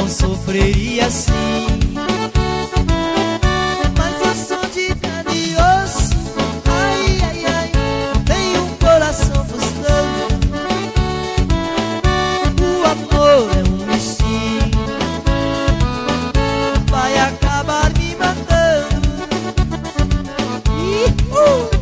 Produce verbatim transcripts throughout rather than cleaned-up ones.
não sofreria assim. Mas eu sou de carne e osso, ai, ai, ai, tenho um coração frustrado. O amor é um bichinho, vai acabar me matando. Ihu!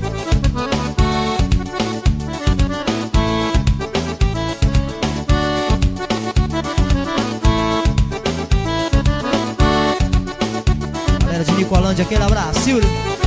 De Nicolândia, aquele abraço, Silvio.